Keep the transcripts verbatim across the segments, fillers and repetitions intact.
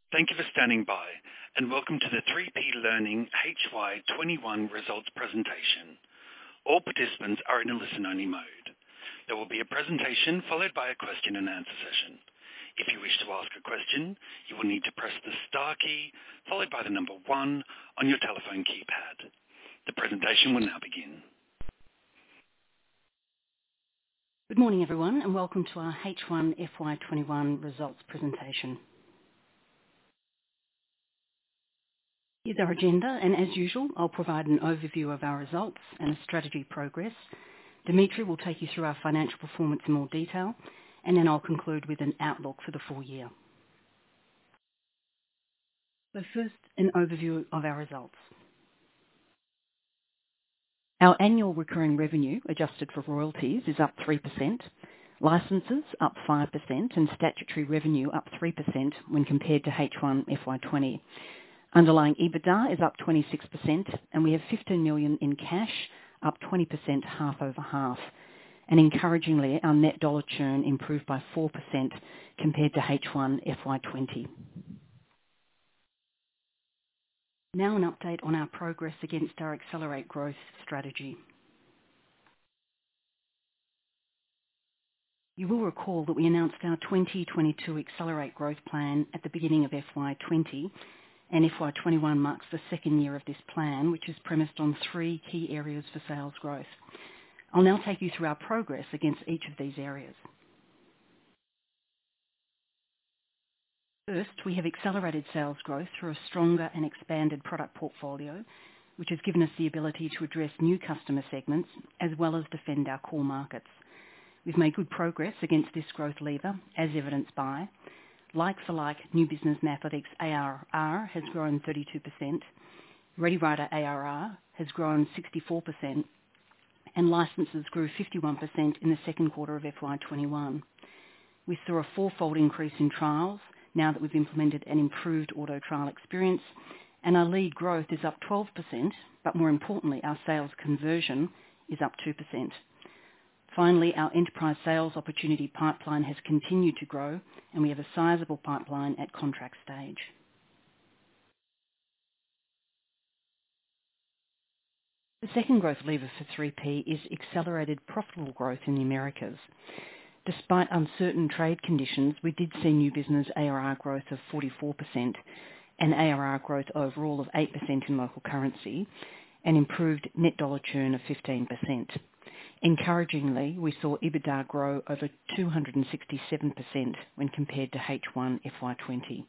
Thank you for standing by, and welcome to the three P Learning H Y twenty-one results presentation. All participants are in a listen-only mode. There will be a presentation followed by a question and answer session. If you wish to ask a question, you will need to press the star key followed by the number one on your telephone keypad. The presentation will now begin. Good morning, everyone, and welcome to our H one F Y twenty-one results presentation. Here's our agenda, and as usual, I'll provide an overview of our results and a strategy progress. Dimitri will take you through our financial performance in more detail, and then I'll conclude with an outlook for the full year. So first, an overview of our results. Our annual recurring revenue, adjusted for royalties, is up three percent, licences up five percent, and statutory revenue up three percent when compared to H one F Y twenty. Underlying EBITDA is up twenty-six percent, and we have fifteen million dollars in cash, up twenty percent half over half. And encouragingly, our net dollar churn improved by four percent compared to H one F Y twenty. Now an update on our progress against our Accelerate Growth strategy. You will recall that we announced our twenty twenty-two Accelerate Growth plan at the beginning of F Y twenty, and F Y twenty-one marks the second year of this plan, which is premised on three key areas for sales growth. I'll now take you through our progress against each of these areas. First, we have accelerated sales growth through a stronger and expanded product portfolio, which has given us the ability to address new customer segments as well as defend our core markets. We've made good progress against this growth lever, as evidenced by like-for-like new business mathematics A R R has grown thirty-two percent, ReadyWriter A R R has grown sixty-four percent, and licences grew fifty-one percent in the second quarter of F Y twenty-one. We saw a fourfold increase in trials now that we've implemented an improved auto trial experience, and our lead growth is up twelve percent, but more importantly, our sales conversion is up two percent. Finally, our enterprise sales opportunity pipeline has continued to grow, and we have a sizable pipeline at contract stage. The second growth lever for three P is accelerated profitable growth in the Americas. Despite uncertain trade conditions, we did see new business A R R growth of forty-four percent and A R R growth overall of eight percent in local currency, and improved net dollar churn of fifteen percent. Encouragingly, we saw EBITDA grow over two hundred sixty-seven percent when compared to H one F Y twenty.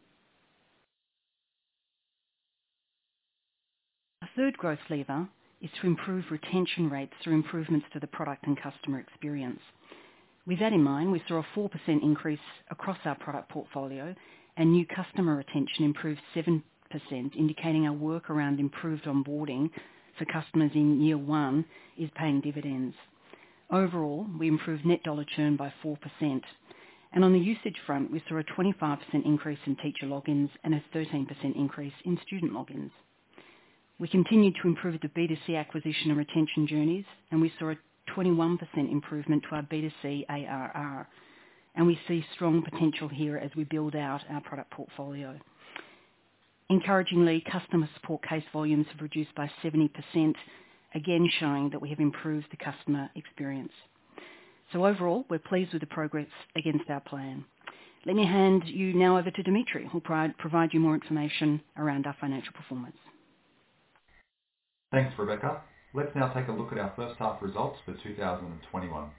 Our third growth lever is to improve retention rates through improvements to the product and customer experience. With that in mind, we saw a four percent increase across our product portfolio, and new customer retention improved seven percent, indicating our work around improved onboarding for customers in year one is paying dividends. Overall, we improved net dollar churn by four percent. And on the usage front, we saw a twenty-five percent increase in teacher logins and a thirteen percent increase in student logins. We continued to improve the B two C acquisition and retention journeys, and we saw a twenty-one percent improvement to our B two C A R R. And we see strong potential here as we build out our product portfolio. Encouragingly, customer support case volumes have reduced by seventy percent, again showing that we have improved the customer experience. So overall, we're pleased with the progress against our plan. Let me hand you now over to Dimitri, who will provide you more information around our financial performance. Thanks, Rebecca. Let's now take a look at our first half results for two thousand twenty-one.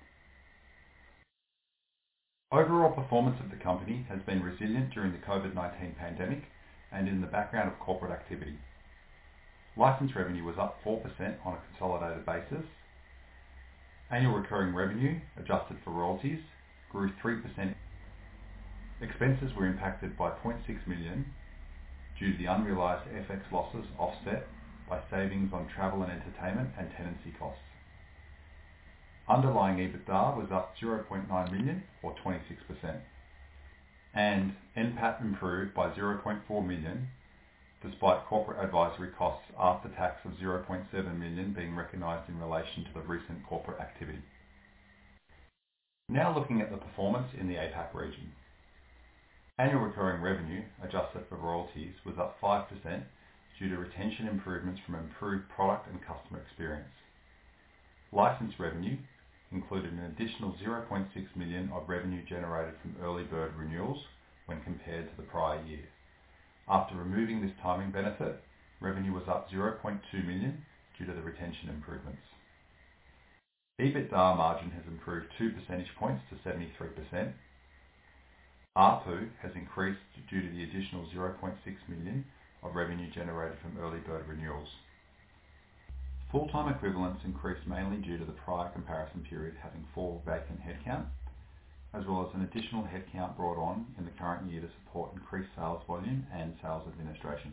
Overall performance of the company has been resilient during the COVID nineteen pandemic and in the background of corporate activity. Licence revenue was up four percent on a consolidated basis. Annual recurring revenue, adjusted for royalties, grew three percent. Expenses were impacted by zero point six million dollars due to the unrealised F X losses offset by savings on travel and entertainment and tenancy costs. Underlying EBITDA was up zero point nine million dollars or twenty-six percent. And N P A T improved by zero point four million dollars despite corporate advisory costs after tax of zero point seven million dollars being recognised in relation to the recent corporate activity. Now looking at the performance in the A PAC region. Annual recurring revenue, adjusted for royalties, was up five percent due to retention improvements from improved product and customer experience. License revenue included an additional zero point six million dollars of revenue generated from early bird renewals when compared to the prior year. After removing this timing benefit, revenue was up zero point two million dollars due to the retention improvements. EBITDA margin has improved two percentage points to seventy-three percent. A R P U has increased due to the additional zero point six million dollars of revenue generated from early bird renewals. Full-time equivalents increased mainly due to the prior comparison period having four vacant headcount, as well as an additional headcount brought on in the current year to support increased sales volume and sales administration.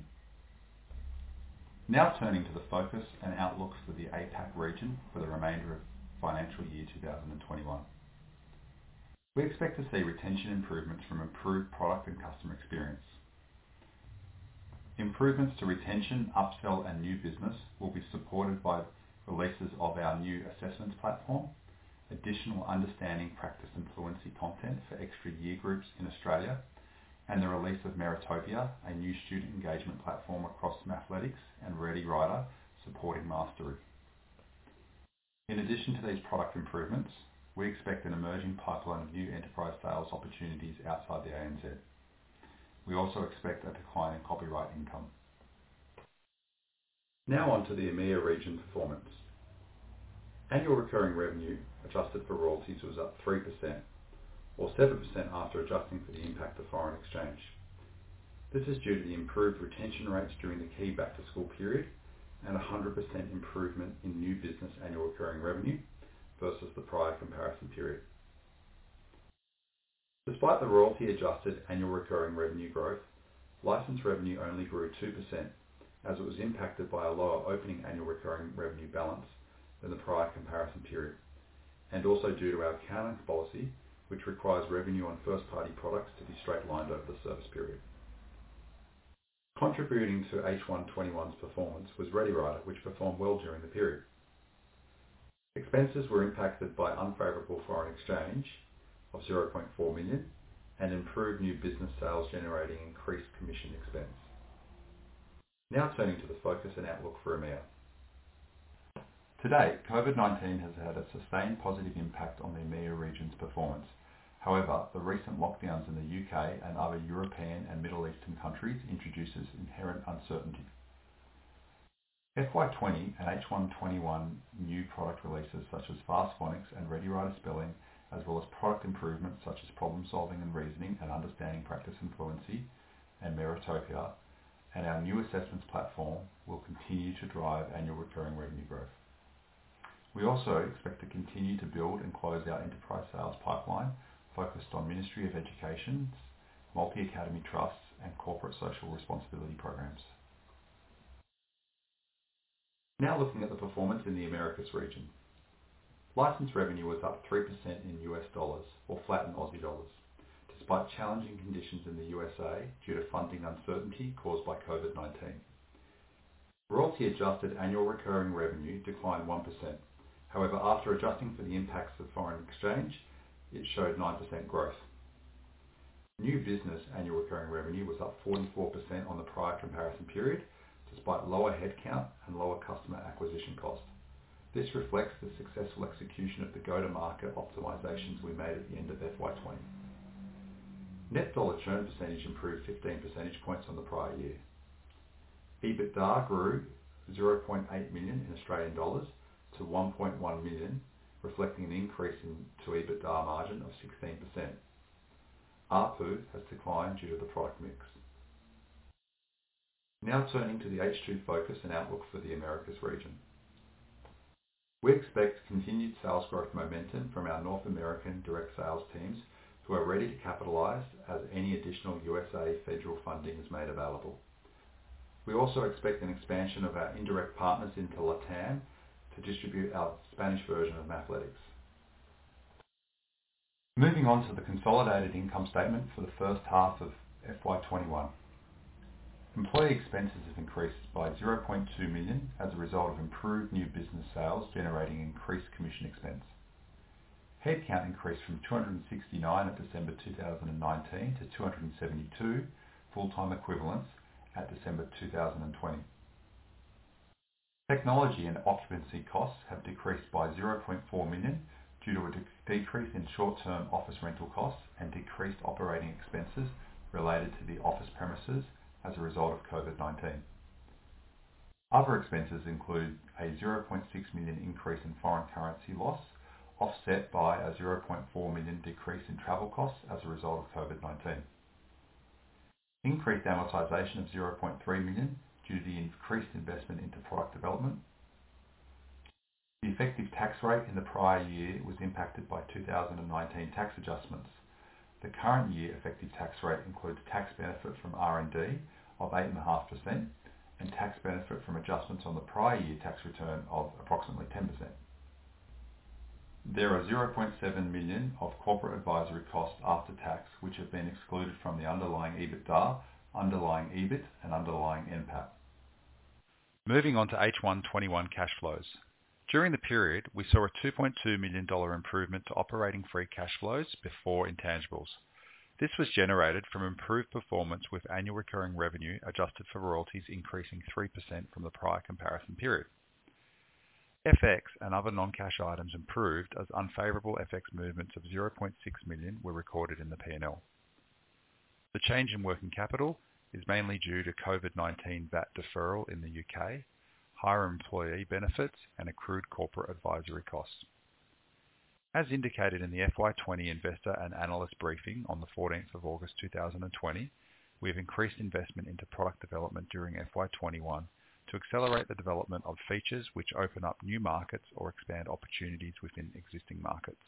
Now turning to the focus and outlook for the A PAC region for the remainder of financial year two thousand twenty-one. We expect to see retention improvements from improved product and customer experience. Improvements to retention, upsell and new business will be supported by releases of our new assessments platform, additional understanding, practice and fluency content for extra year groups in Australia, and the release of Meritopia, a new student engagement platform across Mathletics and ReadyWriter supporting mastery. In addition to these product improvements, we expect an emerging pipeline of new enterprise sales opportunities outside the A N Z. We also expect a decline in copyright income. Now on to the EMEA region performance. Annual recurring revenue adjusted for royalties was up three percent, or seven percent after adjusting for the impact of foreign exchange. This is due to the improved retention rates during the key back-to-school period and one hundred percent improvement in new business annual recurring revenue versus the prior comparison period. Despite the royalty-adjusted annual recurring revenue growth, license revenue only grew two percent as it was impacted by a lower opening annual recurring revenue balance than the prior comparison period, and also due to our accounting policy, which requires revenue on first-party products to be straight-lined over the service period. Contributing to H one twenty-one's performance was ReadyWriter, which performed well during the period. Expenses were impacted by unfavourable foreign exchange of zero point four million dollars and improved new business sales generating increased commission expense. Now turning to the focus and outlook for EMEA. To date, COVID nineteen has had a sustained positive impact on the EMEA region's performance. However, the recent lockdowns in the U K and other European and Middle Eastern countries introduces inherent uncertainty. F Y twenty and H one twenty-one new product releases such as Fast Phonics and ReadyWriter Spelling, as well as product improvements such as problem solving and reasoning and understanding practice and fluency and Meritopia, and our new assessments platform will continue to drive annual recurring revenue growth. We also expect to continue to build and close our enterprise sales pipeline focused on Ministry of Education's multi-academy trusts and corporate social responsibility programs. Now looking at the performance in the Americas region. License revenue was up three percent in U S dollars, or flat in Aussie dollars, despite challenging conditions in the U S A due to funding uncertainty caused by COVID nineteen. Royalty-adjusted annual recurring revenue declined one percent. However, after adjusting for the impacts of foreign exchange, it showed nine percent growth. New business annual recurring revenue was up forty-four percent on the prior comparison period, despite lower headcount and lower customer acquisition cost. This reflects the successful execution of the go-to-market optimizations we made at the end of F Y twenty. Net dollar churn percentage improved fifteen percentage points on the prior year. EBITDA grew zero point eight million in Australian dollars to one point one million, reflecting an increase in to EBITDA margin of sixteen percent. A R P U has declined due to the product mix. Now turning to the H two focus and outlook for the Americas region. We expect continued sales growth momentum from our North American direct sales teams who are ready to capitalise as any additional U S A federal funding is made available. We also expect an expansion of our indirect partners into LATAM to distribute our Spanish version of Mathletics. Moving on to the consolidated income statement for the first half of F Y twenty-one. Employee expenses have increased by zero point two million dollars as a result of improved new business sales generating increased commission expense. Headcount increased from two hundred sixty-nine at December two thousand nineteen to two hundred seventy-two full-time equivalents at December two thousand twenty. Technology and occupancy costs have decreased by zero point four million dollars due to a de- decrease in short-term office rental costs and decreased operating expenses related to the office premises as a result of COVID nineteen. Other expenses include a zero point six million dollars increase in foreign currency loss, offset by a zero point four million dollars decrease in travel costs as a result of COVID nineteen. Increased amortisation of zero point three million dollars due to the increased investment into product development. The effective tax rate in the prior year was impacted by two thousand nineteen tax adjustments. The current year effective tax rate includes tax benefit from R and D of eight point five percent and tax benefit from adjustments on the prior year tax return of approximately ten percent. There are zero point seven million dollars of corporate advisory costs after tax which have been excluded from the underlying EBITDA, underlying EBIT and underlying N PAT. Moving on to H one twenty-one cash flows. During the period, we saw a two point two million dollars improvement to operating free cash flows before intangibles. This was generated from improved performance with annual recurring revenue adjusted for royalties increasing three percent from the prior comparison period. F X and other non-cash items improved as unfavourable F X movements of zero point six million dollars were recorded in the P and L. The change in working capital is mainly due to COVID nineteen V A T deferral in the U K, higher employee benefits and accrued corporate advisory costs. As indicated in the F Y twenty investor and analyst briefing on the fourteenth of August two thousand twenty, we have increased investment into product development during F Y twenty-one to accelerate the development of features which open up new markets or expand opportunities within existing markets.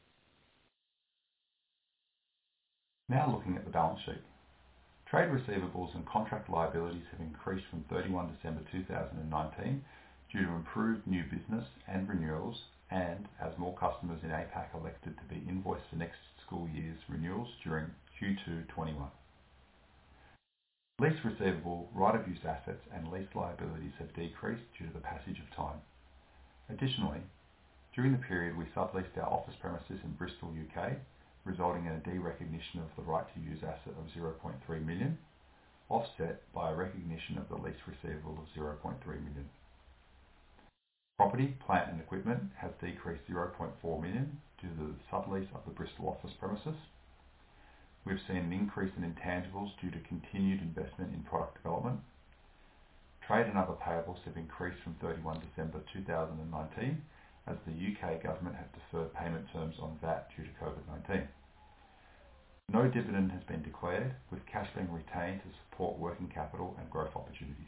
Now looking at the balance sheet. Trade receivables and contract liabilities have increased from thirty-first December two thousand nineteen due to improved new business and renewals and as more customers in A PAC elected to be invoiced for next school year's renewals during Q two twenty-one. Lease receivable, right-of-use assets and lease liabilities have decreased due to the passage of time. Additionally, during the period we subleased our office premises in Bristol, U K, resulting in a derecognition of the right-to-use asset of zero point three million dollars, offset by a recognition of the lease receivable of zero point three million dollars. Property, plant and equipment has decreased zero point four million dollars due to the sublease of the Bristol office premises. We've seen an increase in intangibles due to continued investment in product development. Trade and other payables have increased from thirty-first December two thousand nineteen as the U K government has deferred payment terms on V A T due to COVID nineteen. No dividend has been declared, with cash being retained to support working capital and growth opportunities.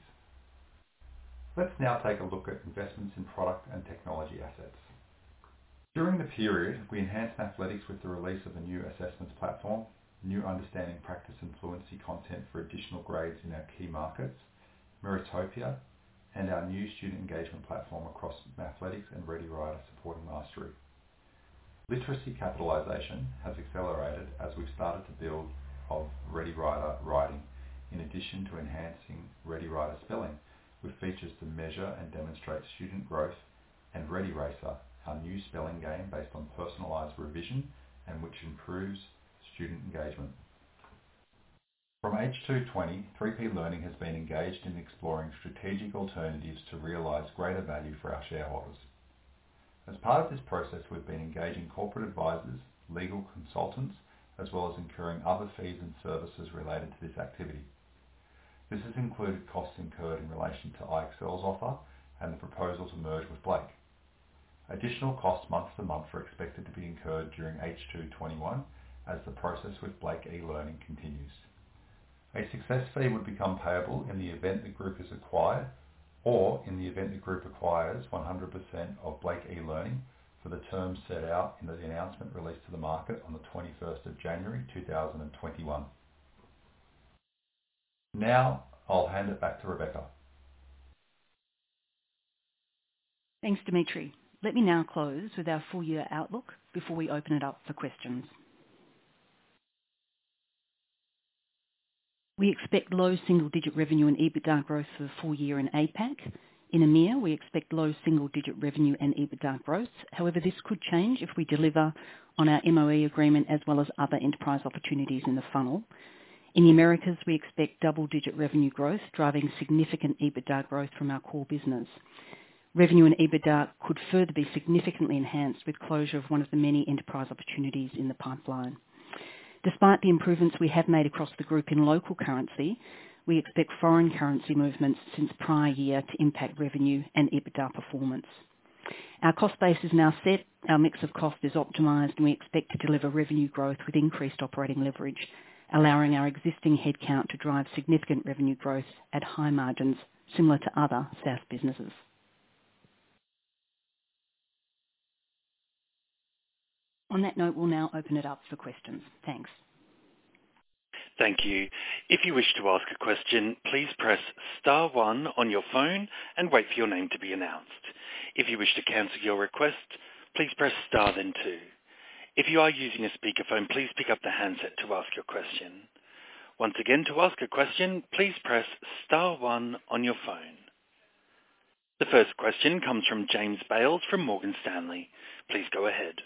Let's now take a look at investments in product and technology assets. During the period, we enhanced Mathletics with the release of a new assessments platform, new understanding practice and fluency content for additional grades in our key markets, Meritopia, and our new student engagement platform across Mathletics and ReadyWriter supporting mastery. Literacy capitalisation has accelerated as we've started to build of ReadyWriter writing, in addition to enhancing ReadyWriter spelling, with features to measure and demonstrate student growth, and ReadyRacer, our new spelling game based on personalised revision and which improves student engagement. From H two twenty, three P Learning has been engaged in exploring strategic alternatives to realise greater value for our shareholders. As part of this process, we've been engaging corporate advisors, legal consultants, as well as incurring other fees and services related to this activity. This has included costs incurred in relation to I X L's offer and the proposal to merge with Blake. Additional costs month to month are expected to be incurred during H two twenty-one as the process with Blake eLearning continues. A success fee would become payable in the event the group is acquired or in the event the group acquires one hundred percent of Blake eLearning for the terms set out in the announcement released to the market on the twenty-first of January two thousand twenty-one. Now I'll hand it back to Rebecca. Thanks, Dimitri. Let me now close with our full year outlook before we open it up for questions. We expect low single-digit revenue and EBITDA growth for the full year in A PAC, In EMEA, we expect low single-digit revenue and EBITDA growth. However, this could change if we deliver on our M O E agreement as well as other enterprise opportunities in the funnel. In the Americas, we expect double-digit revenue growth, driving significant EBITDA growth from our core business. Revenue and EBITDA could further be significantly enhanced with closure of one of the many enterprise opportunities in the pipeline. Despite the improvements we have made across the group in local currency, we expect foreign currency movements since prior year to impact revenue and EBITDA performance. Our cost base is now set, our mix of cost is optimised, and we expect to deliver revenue growth with increased operating leverage, allowing our existing headcount to drive significant revenue growth at high margins, similar to other SaaS businesses. On that note, we'll now open it up for questions. Thanks. Thank you. If you wish to ask a question, please press star one on your phone and wait for your name to be announced. If you wish to cancel your request, please press star then two. If you are using a speakerphone, please pick up the handset to ask your question. Once again, to ask a question, please press star one on your phone. The first question comes from James Bales from Morgan Stanley. Please go ahead.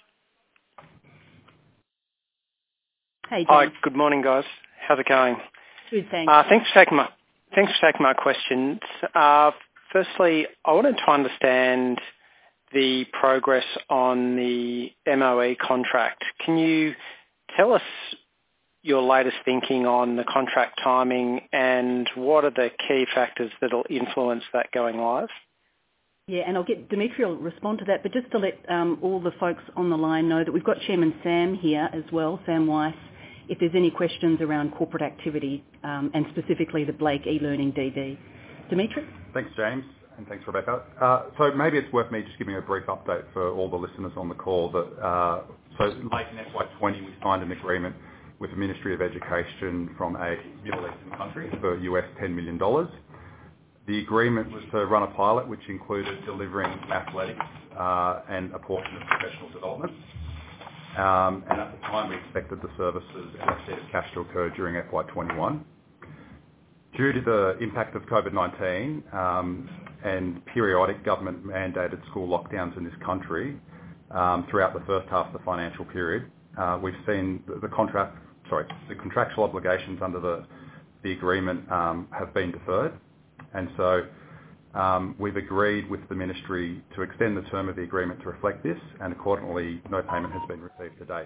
Hey, James. Hi, good morning, guys. How's it going? Good, thanks. Uh, thanks for taking my thanks for taking my questions. Uh, firstly, I wanted to understand the progress on the M O E contract. Can you tell us your latest thinking on the contract timing and what are the key factors that will influence that going live? Yeah, and I'll get Dimitri will respond to that, but just to let um, all the folks on the line know that we've got Chairman Sam here as well, Sam Weiss, if there's any questions around corporate activity um, and specifically the Blake e-learning D D. Dimitri? Thanks, James, and thanks, Rebecca. Uh, so maybe it's worth me just giving a brief update for all the listeners on the call. That uh, so late in F Y twenty, we signed an agreement with the Ministry of Education from a Middle Eastern country for U S ten million dollars. The agreement was to run a pilot which included delivering athletics uh, and a portion of professional development. Um, and at the time, we expected the services and receipt of cash to occur during F Y twenty-one. Due to the impact of COVID nineteen um, and periodic government-mandated school lockdowns in this country um, throughout the first half of the financial period, uh, we've seen the, the contract, sorry, the contractual obligations under the the agreement um, have been deferred, and so. Um, we've agreed with the Ministry to extend the term of the agreement to reflect this, and accordingly, no payment has been received to date.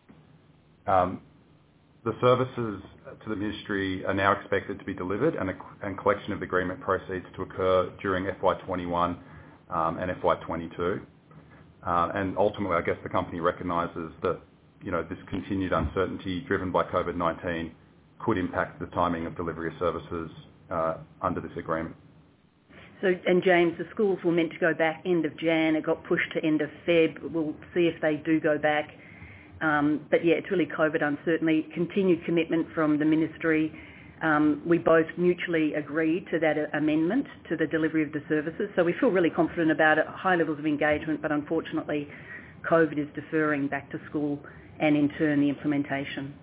Um, the services to the Ministry are now expected to be delivered, and, a, and collection of the agreement proceeds to occur during F Y twenty-one um, and F Y twenty-two. Uh, and ultimately, I guess the company recognises that you know this continued uncertainty driven by COVID nineteen could impact the timing of delivery of services uh, under this agreement. So, and James, the schools were meant to go back end of Jan. It got pushed to end of Feb. We'll see if they do go back. Um, but yeah, it's really COVID uncertainty. Continued commitment from the Ministry. Um, we both mutually agreed to that amendment to the delivery of the services. So we feel really confident about it, high levels of engagement, but unfortunately COVID is deferring back to school and in turn the implementation.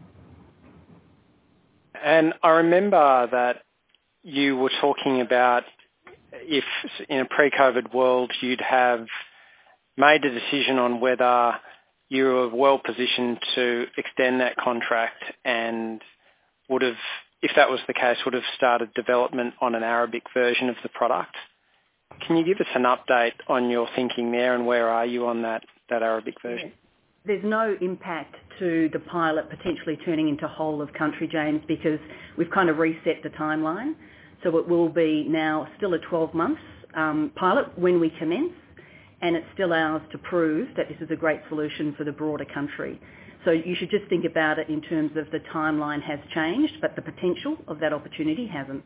And I remember that you were talking about if in a pre-COVID world you'd have made a decision on whether you were well positioned to extend that contract and would have, if that was the case, would have started development on an Arabic version of the product. Can you give us an update on your thinking there and where are you on that, that Arabic version? There's no impact to the pilot potentially turning into whole of country, James, because we've kind of reset the timeline. So it will be now still a twelve months um, pilot when we commence, and it's still ours to prove that this is a great solution for the broader country. So you should just think about it in terms of the timeline has changed, but the potential of that opportunity hasn't.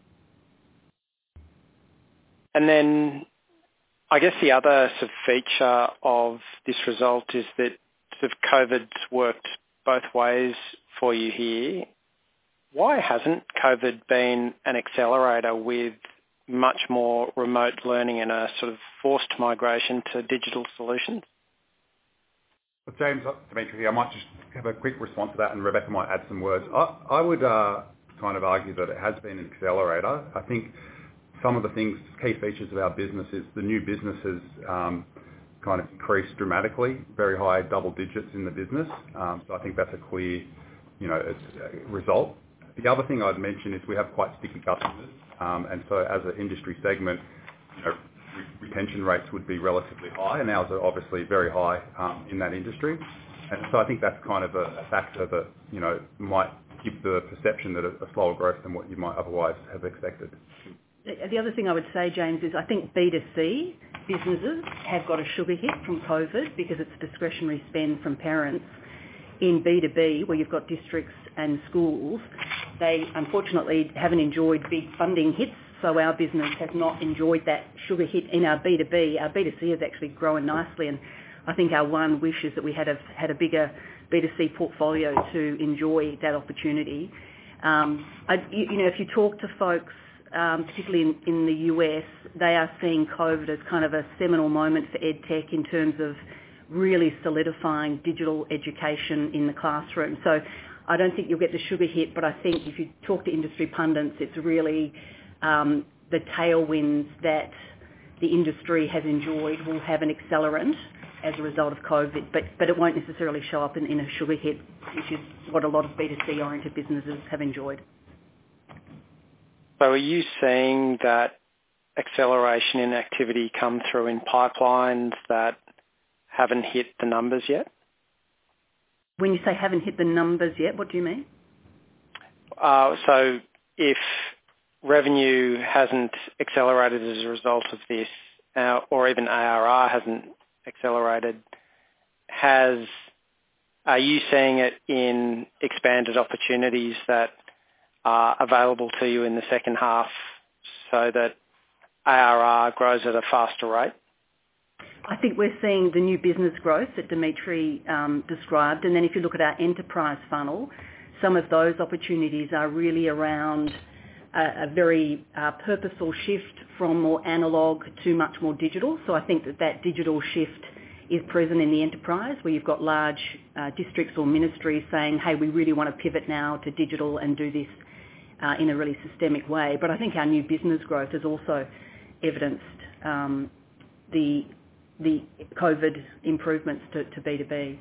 And then I guess the other sort of feature of this result is that sort of COVID's worked both ways for you here. Why hasn't COVID been an accelerator with much more remote learning and a sort of forced migration to digital solutions? Well, James, Dimitri, I might just have a quick response to that, and Rebecca might add some words. I, I would uh, kind of argue that it has been an accelerator. I think some of the things, key features of our business is the new business has um, kind of increased dramatically, very high double digits in the business. Um, so I think that's a clear, you know, result. The other thing I'd mention is we have quite sticky customers, um, and so as an industry segment, you know, re- retention rates would be relatively high, and ours are obviously very high um, in that industry. And so I think that's kind of a, a factor that, you know, might give the perception that a, a slower growth than what you might otherwise have expected. The other thing I would say, James, is I think B two C businesses have got a sugar hit from COVID because it's discretionary spend from parents. In B two B, where you've got districts and schools, they unfortunately haven't enjoyed big funding hits, so our business has not enjoyed that sugar hit in our B two B. Our B two C has actually grown nicely, and I think our one wish is that we had a, had a bigger B two C portfolio to enjoy that opportunity. Um, I, you, you know, if you talk to folks, um, particularly in, in the U S, they are seeing COVID as kind of a seminal moment for EdTech in terms of really solidifying digital education in the classroom. So I don't think you'll get the sugar hit, but I think if you talk to industry pundits, it's really um, the tailwinds that the industry has enjoyed will have an accelerant as a result of COVID, but, but it won't necessarily show up in, in a sugar hit, which is what a lot of B two C oriented businesses have enjoyed. So are you seeing that acceleration in activity come through in pipelines that haven't hit the numbers yet? When you say haven't hit the numbers yet, what do you mean? Uh, so if revenue hasn't accelerated as a result of this, uh, or even A R R hasn't accelerated, has are you seeing it in expanded opportunities that are available to you in the second half so that A R R grows at a faster rate? I think we're seeing the new business growth that Dimitri um, described, and then if you look at our enterprise funnel, some of those opportunities are really around a, a very uh, purposeful shift from more analogue to much more digital. So I think that that digital shift is present in the enterprise, where you've got large uh, districts or ministries saying, hey, we really want to pivot now to digital and do this uh, in a really systemic way. But I think our new business growth has also evidenced um, the the COVID improvements to, to B two B.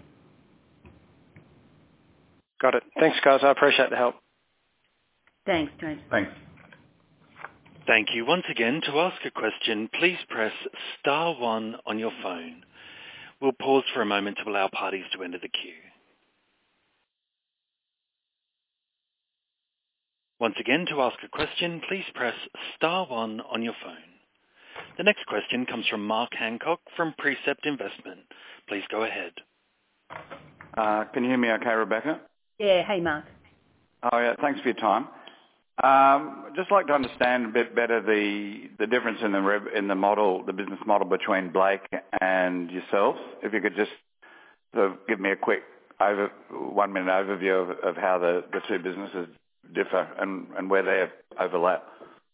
Got it. Thanks, guys. I appreciate the help. Thanks, James. Thanks. Thank you. Once again, to ask a question, please press star one on your phone. We'll pause for a moment to allow parties to enter the queue. Once again, to ask a question, please press star one on your phone. The next question comes from Mark Hancock from Precept Investment. Please go ahead. Uh, can you hear me okay, Rebecca? Yeah, hey Mark. Oh yeah, thanks for your time. Um, just like to understand a bit better the the difference in the rev, in the model, the business model between Blake and yourself. If you could just sort of give me a quick over one minute overview of, of how the, the two businesses differ and, and where they overlap.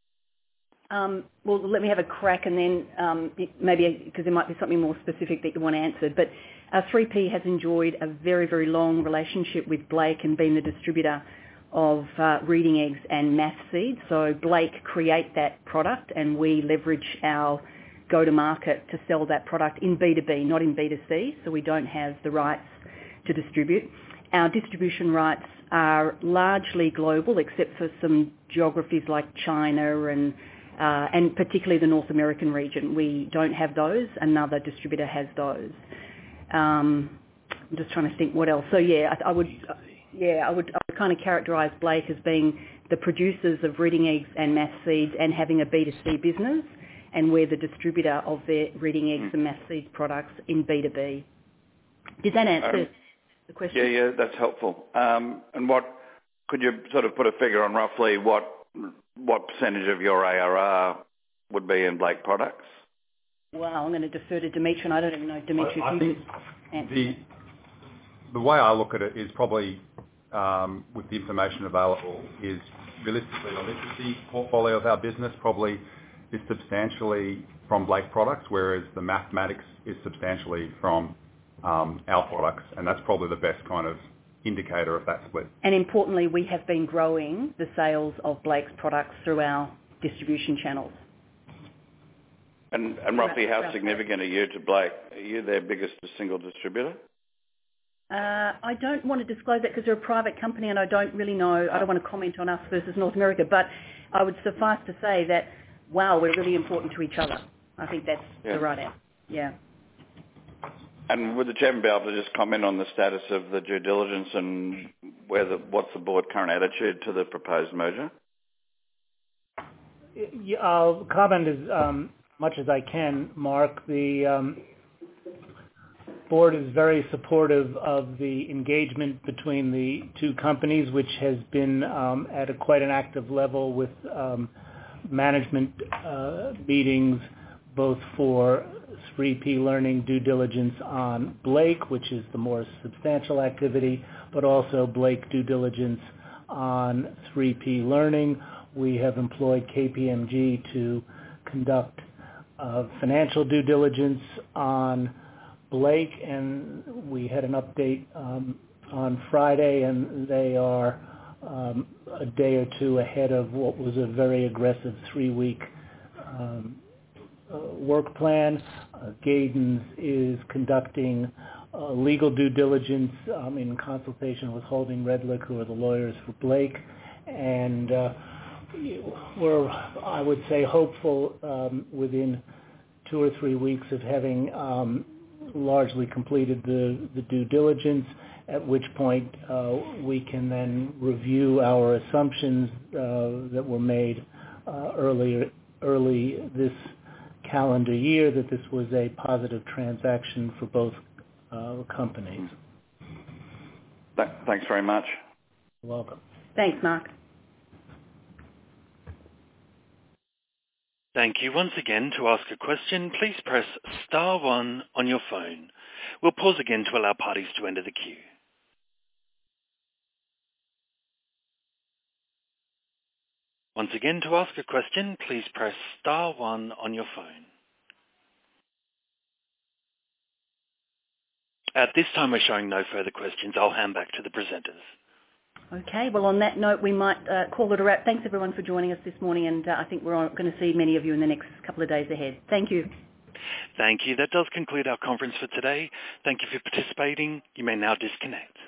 Um, well, let me have a crack and then um, maybe, because there might be something more specific that you want answered, but uh, three P has enjoyed a very, very long relationship with Blake and been the distributor of uh, Reading Eggs and Math Seeds. So Blake create that product and we leverage our go-to-market to sell that product in B two B, not in B two C, so we don't have the rights to distribute. Our distribution rights are largely global except for some geographies like China and Uh, and particularly the North American region. We don't have those. Another distributor has those. Um, I'm just trying to think what else. So yeah, I, I would, yeah, I would, I would kind of characterise Blake as being the producers of Reading Eggs and Math Seeds and having a B two C business, and we're the distributor of their Reading Eggs and Math Seeds products in B two B. Did that answer um, the question? Yeah, yeah, that's helpful. Um, and what could you sort of put a figure on roughly what? What percentage of your A R R would be in Blake products? Well, I'm going to defer to Dimitri, and I don't even know, Dimitri, I, I if think you the, the way I look at it is probably, um, with the information available, is realistically the literacy portfolio of our business probably is substantially from Blake products, whereas the mathematics is substantially from um, our products, and that's probably the best kind of indicator of that split. And importantly, we have been growing the sales of Blake's products through our distribution channels. And, and roughly how significant are you to Blake? Are you their biggest single distributor? Uh, I don't want to disclose that because they're a private company and I don't really know, I don't want to comment on us versus North America, but I would suffice to say that, wow, we're really important to each other. I think that's yeah. the right answer. Yeah. And would the chairman be able to just comment on the status of the due diligence and whether what's the board's current attitude to the proposed merger? Yeah, I'll comment as um, much as I can, Mark. The um, board is very supportive of the engagement between the two companies, which has been um, at a quite an active level with um, management uh, meetings, both for three P Learning due diligence on Blake, which is the more substantial activity, but also Blake due diligence on three P Learning. We have employed K P M G to conduct uh, financial due diligence on Blake, and we had an update um, on Friday, and they are um, a day or two ahead of what was a very aggressive three-week um, uh, work plan. Uh, Gadens is conducting uh, legal due diligence um, in consultation with Holding Redlich, who are the lawyers for Blake, and uh, we're, I would say, hopeful um, within two or three weeks of having um, largely completed the, the due diligence, at which point uh, we can then review our assumptions uh, that were made uh, earlier, early this calendar year, that this was a positive transaction for both uh, companies. Thanks very much. You're welcome. Thanks, Mark. Thank you. Once again, to ask a question, please press star one on your phone. We'll pause again to allow parties to enter the queue. Once again, to ask a question, please press star one on your phone. At this time, we're showing no further questions. I'll hand back to the presenters. Okay, well, on that note, we might uh, call it a wrap. Thanks, everyone, for joining us this morning, and uh, I think we're going to see many of you in the next couple of days ahead. Thank you. Thank you. That does conclude our conference for today. Thank you for participating. You may now disconnect.